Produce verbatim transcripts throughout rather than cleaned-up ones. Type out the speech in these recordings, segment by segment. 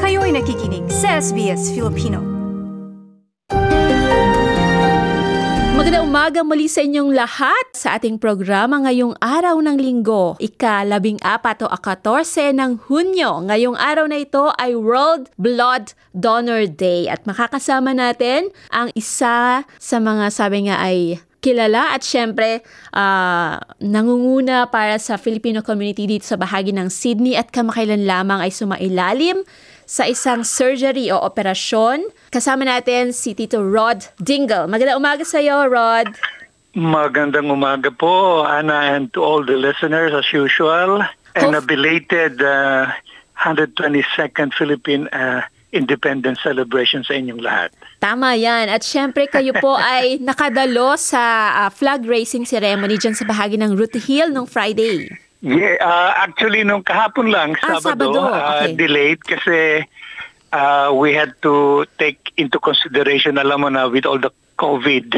Kayo'y nakikinig sa S B S Filipino. Magandang umaga muli sa inyong lahat sa ating programa ngayong araw ng linggo, ika-labing apat o akatorse ng Hunyo. Ngayong araw na ito ay World Blood Donor Day at makakasama natin ang isa sa mga sabi nga ay kilala at syempre uh, nangunguna para sa Filipino community dito sa bahagi ng Sydney at kamakailan lamang ay sumailalim sa isang surgery o operasyon. Kasama natin si Tito Rod Dingle. Magandang umaga sa iyo, Rod. Magandang umaga po, Anna, and to all the listeners as usual. And a belated uh, one hundred twenty-second Philippine uh, Independence Celebration sa inyong lahat. Tama yan. At syempre kayo po ay nakadalo sa uh, flag raising ceremony dyan sa bahagi ng Root Hill nung Friday. Yeah, uh, actually nung kahapon lang, ah, Sabado, Sabado. Uh, okay. delayed kasi uh, we had to take into consideration, alam mo na, with all the COVID.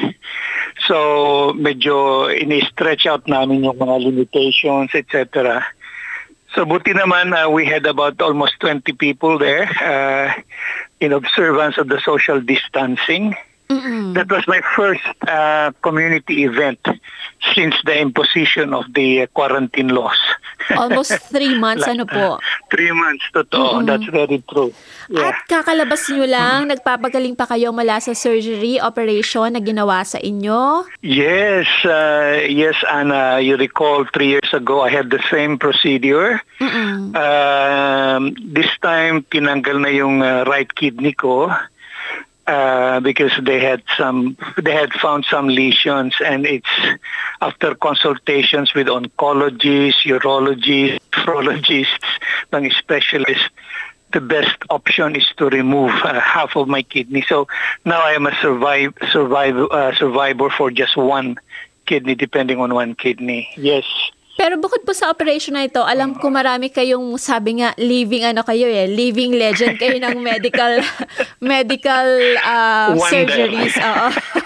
So medyo ini-stretch out namin yung mga limitations, et cetera. So buti naman, uh, we had about almost twenty people there uh, in observance of the social distancing. Mm-mm. That was my first uh, community event since the imposition of the uh, quarantine laws. Almost three months, ano po? Three months, totoo. Mm-hmm. That's very true. Yeah. At kakalabas nyo lang, mm-hmm. nagpapagaling pa kayo mula sa surgery operation na ginawa sa inyo? Yes, uh, yes, Anna. You recall three years ago, I had the same procedure. Mm-hmm. Um, this time, tinanggal na yung uh, right kidney ko. Uh, because they had some, they had found some lesions, and it's after consultations with oncologists, urologists, nephrologists, ng specialists, the best option is to remove uh, half of my kidney. So now I am a survive, survive, uh, survivor for just one kidney, depending on one kidney. Yes. Pero bukod po sa operation na ito, alam ko marami kayong sabi nga living ano kayo eh, living legend kayo ng medical medical uh, surgeries. Oo.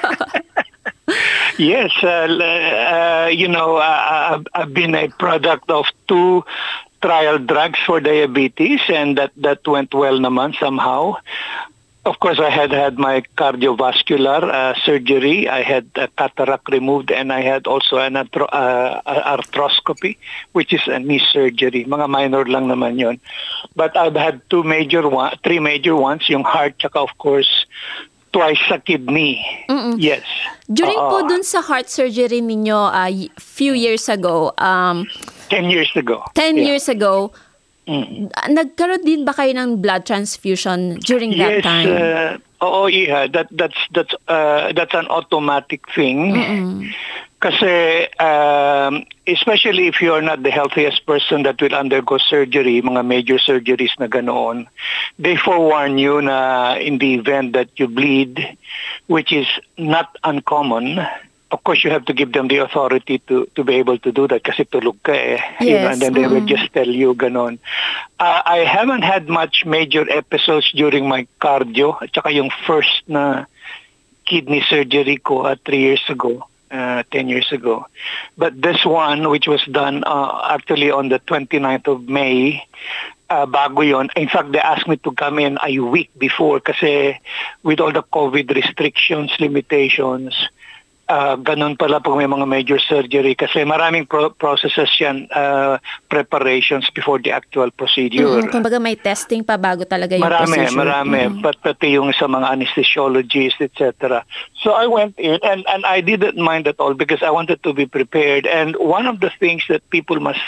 Yes, uh, uh, you know, uh, I've been a product of two trial drugs for diabetes, and that that went well naman somehow. Of course, I had had my cardiovascular uh, surgery. I had a cataract removed, and I had also an arthro- uh, arthroscopy, which is a knee surgery. Mga minor lang naman yun. But I've had two major one, three major ones, yung heart, tsaka of course, twice sa kidney. Mm-mm. Yes. During uh, po dun sa heart surgery ninyo a uh, few years ago, um, ten years ago. ten yeah. years ago, Mm. Nagkaroon din ba kayo ng blood transfusion during that yes, time? Yes, uh, oo, yeah. That that's that's uh, that's an automatic thing. Mm-mm. Kasi um, especially if you are not the healthiest person that will undergo surgery, mga major surgeries na ganoon, they forewarn you na in the event that you bleed, which is not uncommon. Of course, you have to give them the authority to to be able to do that kasi tulog ka eh. Yes. You know, and then they mm-hmm. will just tell you ganon. Uh, I haven't had much major episodes during my cardio at saka yung first na kidney surgery ko uh, three years ago, uh, ten years ago. But this one, which was done uh, actually on the twenty-ninth of May, Uh, bago yon. In fact, they asked me to come in a week before kasi with all the COVID restrictions, limitations, Uh, ganun pala pag may mga major surgery kasi maraming pro- processes yan, uh, preparations before the actual procedure. Mm-hmm. Kumbaga may testing pa bago talaga yung marami, procedure. Marami, marami. Mm-hmm. Pati yung sa mga anesthesiologists, et cetera. So I went in and, and I didn't mind at all because I wanted to be prepared. And one of the things that people must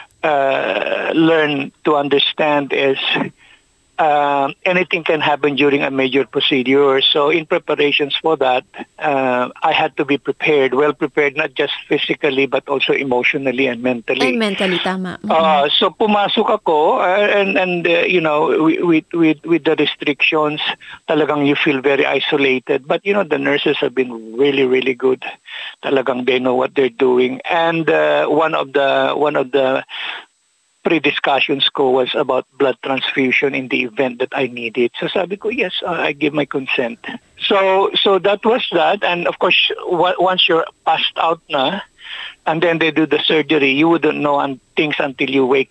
uh, learn to understand is Uh, anything can happen during a major procedure. So in preparations for that, uh, I had to be prepared, well prepared, not just physically, but also emotionally and mentally. And mentally, tama. Mm-hmm. Uh, so pumasok ako, uh, and, and uh, you know, with, with, with the restrictions, talagang you feel very isolated. But, you know, the nurses have been really, really good. Talagang they know what they're doing. And uh, one of the, one of the, pre-discussions ko was about blood transfusion in the event that I need it. So sabi ko, yes, uh, I give my consent. So so that was that. And of course, w- once you're passed out na, and then they do the surgery, you wouldn't know un- things until you wake up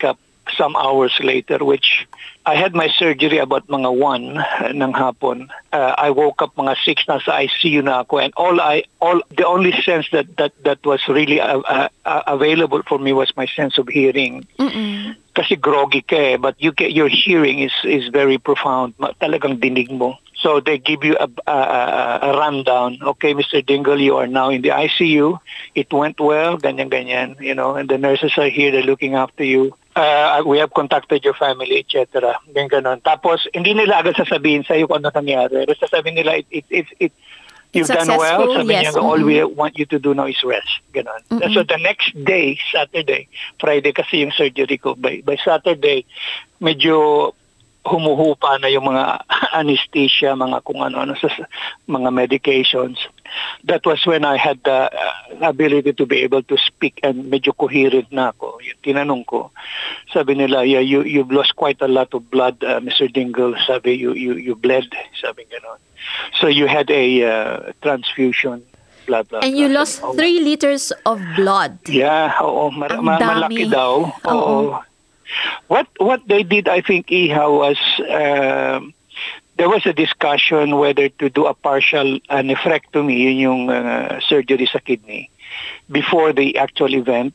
some hours later, which I had my surgery about mga one ng hapon. Uh, I woke up mga six, nasa I C U na ako, and all I all the only sense that that that was really uh, uh, available for me was my sense of hearing. Mm-mm. Kasi groggy ka eh, but you get, your hearing is is very profound. Talagang dinig mo. So they give you a, a, a rundown. Okay, Mister Dingle, you are now in the I C U. It went well, ganyan-ganyan, you know, and the nurses are here, they're looking after you. Uh, we have contacted your family, et cetera. Ganyan. Tapos, hindi nila agad sasabihin sa'yo kung ano nangyari. Pero sasabihin nila, it, it, it, it, you've done well. Sabi yes. niya, all we want you to do now is rest. Ganon. Mm-hmm. So the next day, Saturday, Friday kasi yung surgery ko. By, by Saturday, medyo humuhupa na yung mga anesthesia, mga kung ano-ano, sa mga medications. That was when I had the uh, ability to be able to speak and medyo coherent na ako. Yung tinanong ko, sabi nila, yeah, you, you've lost quite a lot of blood, uh, Mister Dingle. Sabi, you, you, you bled. Sabi ganon. So you had a uh, transfusion. Blah, blah, and blah. you lost oh. three liters of blood. Yeah, oo. Mar- ma- malaki daw. Oo. oo. What what they did, I think, Iha, was uh, there was a discussion whether to do a partial uh, nephrectomy, yun yung uh, surgery sa kidney, before the actual event.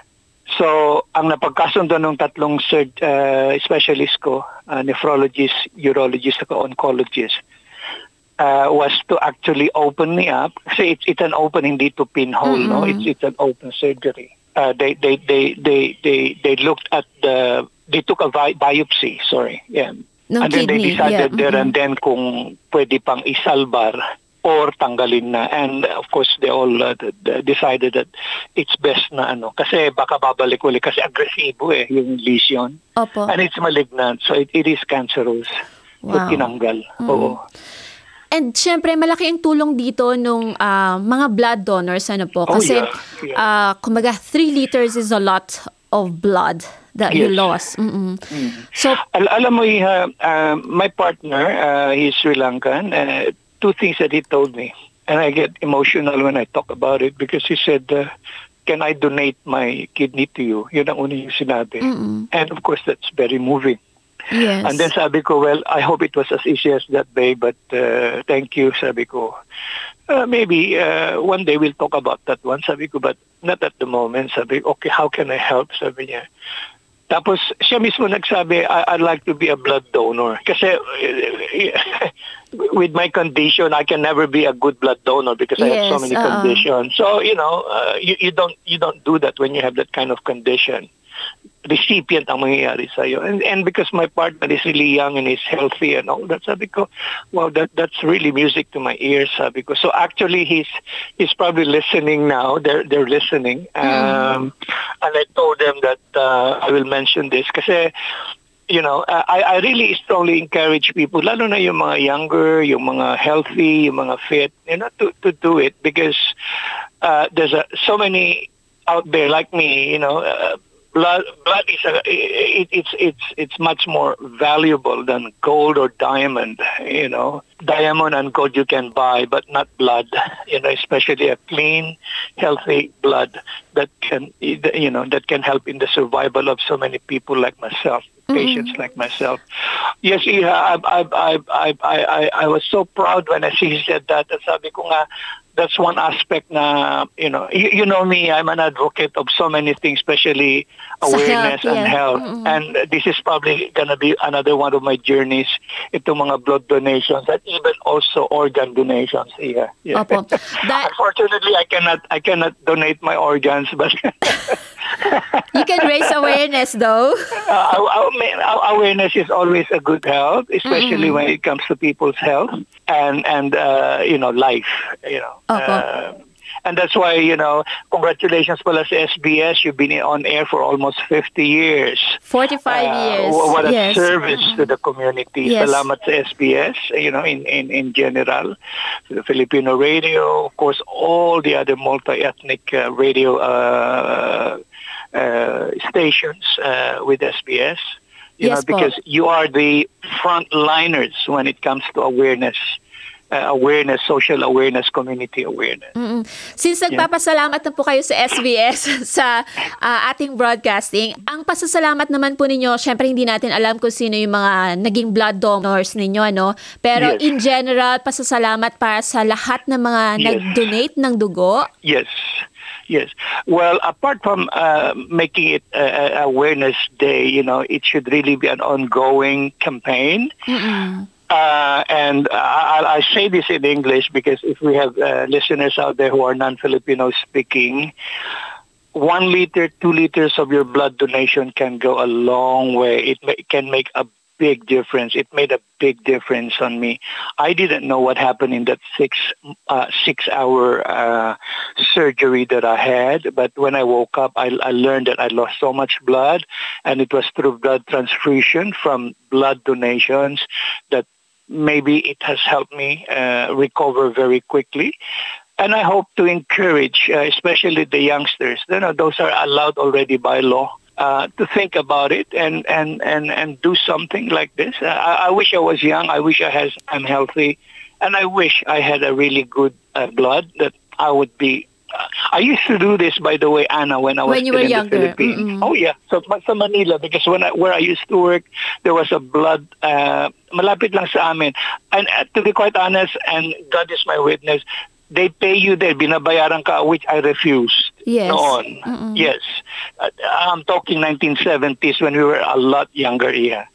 So, ang napagkasundo ng tatlong surg- uh, specialist ko, uh, nephrologist, urologist, at oncologist, uh, was to actually open me up. Kasi it's, it's an open, hindi to pinhole, mm-hmm. no? It's, it's an open surgery. Uh, they, they, they, they, they, they looked at the, they took a bi- biopsy, sorry, yeah. No and then kidney, they decided yeah. there mm-hmm. and then kung pwede pang isalbar or tanggalin na. And of course, they all uh, decided that it's best na ano. Kasi baka babalik ulit kasi agresibo eh, yung lesion. Opo. And it's malignant, so it, it is cancerous. Wow. So tinanggal, mm-hmm. oo. And syempre, malaki ang tulong dito nung uh, mga blood donors, ano po? Kasi, oh, yeah. Yeah. Uh, kumaga, three liters is a lot of blood that yes. you lost. Mm-mm. Mm. So, Al- alam mo, uh, uh, my partner, uh, he's Sri Lankan, uh, two things that he told me, and I get emotional when I talk about it because he said, uh, can I donate my kidney to you? Yun ang una yung sinabi. Mm-mm. And of course, that's very moving. Yes. And then sabi ko, well, I hope it was as easy as that, babe, but uh, thank you, sabi ko. Uh, maybe uh, one day we'll talk about that one, sabi ko, but not at the moment. Sabi, okay, how can I help? Sabi niya. Tapos siya mismo nagsabi, I- I'd like to be a blood donor. Kasi uh, with my condition, I can never be a good blood donor because yes, I have so many uh-uh. conditions. So, you know, uh, you, you don't you don't do that when you have that kind of condition. Recipient ang mangyayari sa'yo. And, and because my partner is really young and is healthy and all that, sabi ko, wow, that, that's really music to my ears, sabi ko. So actually, he's he's probably listening now. They're they're listening. Um, mm. And I told them that uh, I will mention this kasi, you know, I, I really strongly encourage people, lalo na yung mga younger, yung mga healthy, yung mga fit, you know, to, to do it because uh, there's a, so many out there like me, you know, uh, Blood, blood is a, it, it's it's it's much more valuable than gold or diamond. You know, diamond and gold you can buy, but not blood. You know, especially a clean, healthy blood that can you know that can help in the survival of so many people like myself, patients mm-hmm. like myself. Yes, Iha, I I I I I I was so proud when I see he said that. At sabi ko nga, that's one aspect na, you know, you, you know me, I'm an advocate of so many things, especially awareness health, and yeah. health. Mm-hmm. And this is probably going to be another one of my journeys into mga blood donations and even also organ donations. Yeah. yeah. Opo. That... Unfortunately, I cannot I cannot donate my organs, but... You can raise awareness, though. Uh, awareness is always a good help, especially mm-hmm. when it comes to people's health and and uh, you know life. You know, okay. uh, and that's why you know congratulations pala sa S B S. You've been on air for almost fifty years. Forty-five uh, years. What a yes. service mm-hmm. to the community. Yes. Salamat sa S B S. You know, in in in general, to the Filipino radio, of course, all the other multi-ethnic uh, radio. Uh, Uh, stations uh, with S B S, you yes, know, because Paul. you are the frontliners when it comes to awareness uh, awareness, social awareness, community awareness. Mm-mm. Since nagpapasalamat na po kayo sa S B S sa uh, ating broadcasting, ang pasasalamat naman po ninyo, syempre hindi natin alam kung sino yung mga naging blood donors ninyo, ano? Pero Yes. in general, pasasalamat para sa lahat ng mga Yes. nag-donate ng dugo. Yes, yes. Well, apart from uh, making it uh, awareness day, you know, it should really be an ongoing campaign. Mm-mm. Uh, and I, I say this in English because if we have uh, listeners out there who are non-Filipino speaking, one liter, two liters of your blood donation can go a long way. It, ma- it can make a big difference. It made a big difference on me. I didn't know what happened in that six uh, six hour uh, surgery that I had, but when I woke up, I, I learned that I lost so much blood, and it was through blood transfusion from blood donations that maybe it has helped me uh, recover very quickly. And I hope to encourage, uh, especially the youngsters, you know, those are allowed already by law, uh, to think about it and, and, and, and do something like this. Uh, I, I wish I was young. I wish I had, I'm healthy. And I wish I had a really good uh, blood that I would be. Uh, I used to do this, by the way, Anna, when I was When you still were in younger. the Philippines. Mm-mm. Oh, yeah. So, sa Manila, because when I, where I used to work, there was a blood, uh, malapit lang sa amin. And uh, to be quite honest, and God is my witness, they pay you there, binabayaran ka, which I refused. Yes. Noon. Mm-mm. Yes. Uh, I'm talking nineteen seventies when we were a lot younger, yeah.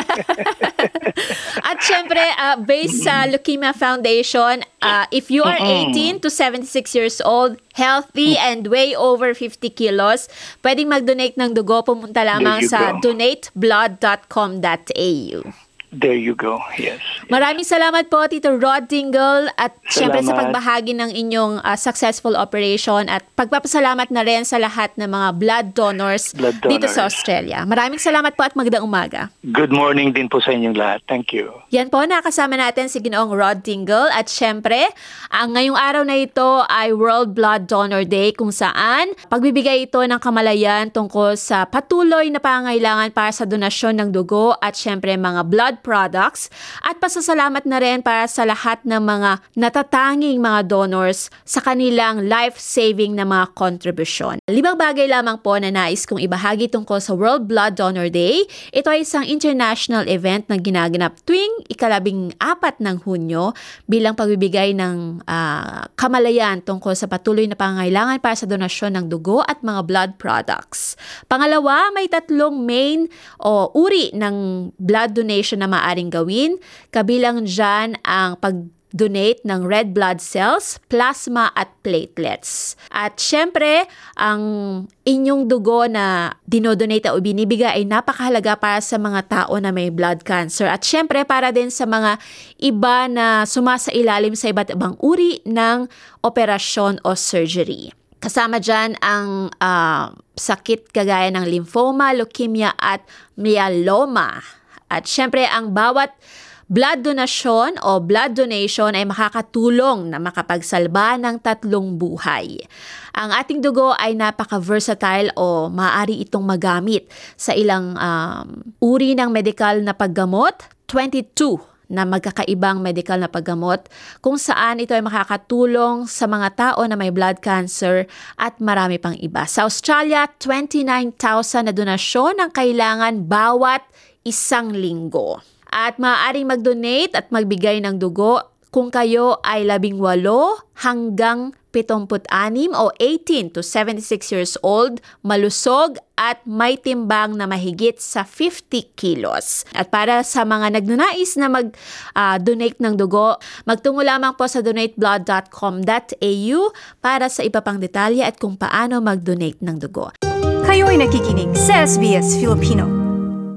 At syempre, uh, based sa Leukemia Foundation, uh, if you are eighteen to seventy-six years old, healthy and way over fifty kilos, pwedeng mag-donate ng dugo. Pumunta lamang There you sa go. donate blood dot com dot a u. There you go, yes. Maraming salamat po, Tito Rod Dingle, at syempre sa Salamat. pagbahagi ng inyong uh, successful operation, at pagpapasalamat na rin sa lahat ng mga blood donors, Blood dito sa donors. Australia. Maraming salamat po at magandang umaga. Good morning din po sa inyong lahat. Thank you. Yan po, nakasama natin si Ginoong Rod Dingle, at syempre, ang ngayong araw na ito ay World Blood Donor Day, kung saan pagbibigay ito ng kamalayan tungkol sa patuloy na pangangailangan para sa donasyon ng dugo at syempre mga blood products, at pasasalamat na rin para sa lahat ng mga natatanging mga donors sa kanilang life-saving na mga kontribusyon. Limang bagay lamang po na nais kong ibahagi tungkol sa World Blood Donor Day. Ito ay isang international event na ginaganap tuwing ikalabing apat ng Hunyo bilang pagbibigay ng uh, kamalayan tungkol sa patuloy na pangangailangan para sa donasyon ng dugo at mga blood products. Pangalawa, may tatlong main o uri ng blood donation na maaring gawin. Kabilang dyan ang pag-donate ng red blood cells, plasma at platelets. At syempre, ang inyong dugo na dinodonate o binibigay ay napakahalaga para sa mga tao na may blood cancer. At syempre, para din sa mga iba na sumasailalim sa iba't ibang uri ng operasyon o surgery. Kasama dyan ang uh, sakit kagaya ng lymphoma, leukemia at myeloma. At syempre, ang bawat blood donation o blood donation ay makakatulong na makapagsalba ng tatlong buhay. Ang ating dugo ay napaka-versatile o maaari itong magamit sa ilang um, uri ng medical na paggamot, twenty-two na magkakaibang medical na paggamot, kung saan ito ay makakatulong sa mga tao na may blood cancer at marami pang iba. Sa Australia, twenty-nine thousand na donasyon ang kailangan bawat isang linggo. At maaaring mag-donate at magbigay ng dugo kung kayo ay labing walo hanggang pitongput anim o eighteen to seventy-six years old, malusog at may timbang na mahigit sa fifty kilos. At para sa mga nagnanais na mag-donate uh, ng dugo, magtungo lamang po sa donate blood dot com dot a u para sa iba pang detalye at kung paano mag-donate ng dugo. Kayo ay nakikinig sa S B S Filipino.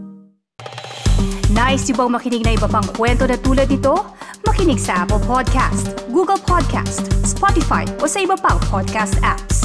Nice yung bang makinig na iba pang kwento na tulad ito? Makinig sa Apple Podcast, Google Podcast, Spotify o sa iba pang podcast apps.